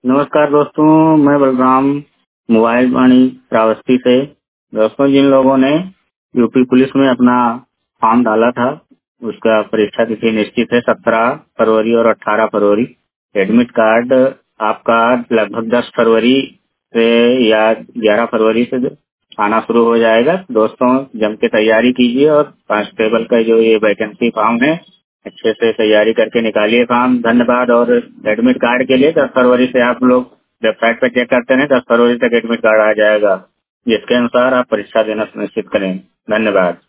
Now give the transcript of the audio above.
नमस्कार दोस्तों, मैं बलराम मोबाइल वाणी श्रावस्ती से। दोस्तों, जिन लोगों ने यूपी पुलिस में अपना फॉर्म डाला था, उसका परीक्षा तिथि निश्चित है 17 फरवरी और 18 फरवरी। एडमिट कार्ड आपका लगभग 10 फरवरी से या 11 फरवरी से आना शुरू हो जाएगा। दोस्तों, जम के तैयारी कीजिए और कांस्टेबल का जो ये वैकेंसी फॉर्म है, अच्छे से तैयारी करके निकालिए फॉर्म। धन्यवाद। और एडमिट कार्ड के लिए 10 फरवरी से आप लोग वेबसाइट पर चेक करते हैं, 10 फरवरी तक एडमिट कार्ड आ जाएगा, जिसके अनुसार आप परीक्षा देना सुनिश्चित करें। धन्यवाद।